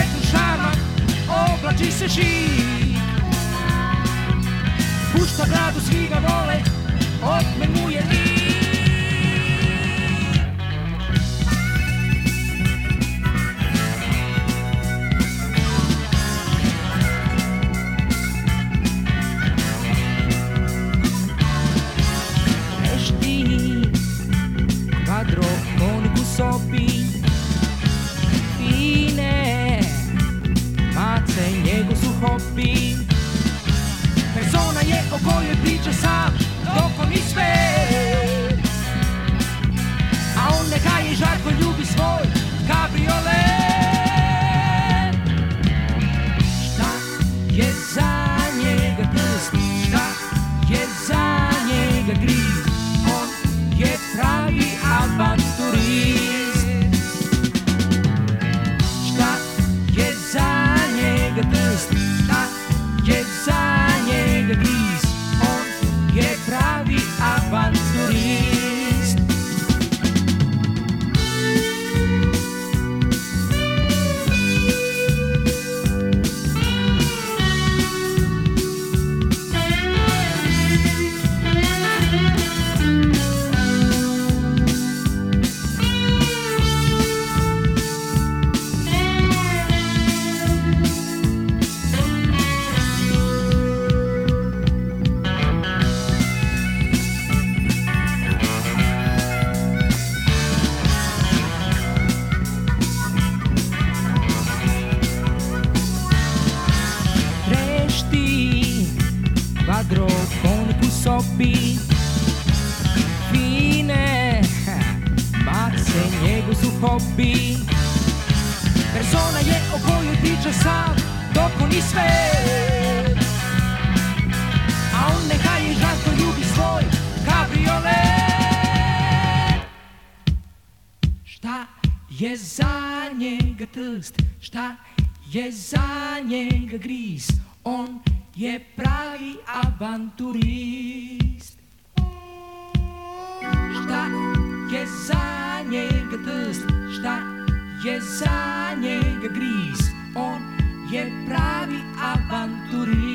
vetru šarma, oblači se žig. Pušta bradu, svi ga vole, otme mu je lik. Quadrofonico sopi fine mace njegov su hobi. Persona je o kojoj priča sam dok on i svet, a on neka je žarko ljubi svoj kabriolet. Šta je za njega krst, šta je za njega griz, on je pravi avanturist. Šta je za njega krst, šta je za njega griz, on je pravi avanturist. Quadrofonico sopi fine mace njegov su hobi. Persona je o kojoj priča sam dok on i svet, a on neka je žarko ljubi svoj kabriolet. Šta je za njega trst, šta je za njega griz, on je pravi avanturist. Šta je za njega trst, šta je za njega griz, on je pravi avanturist.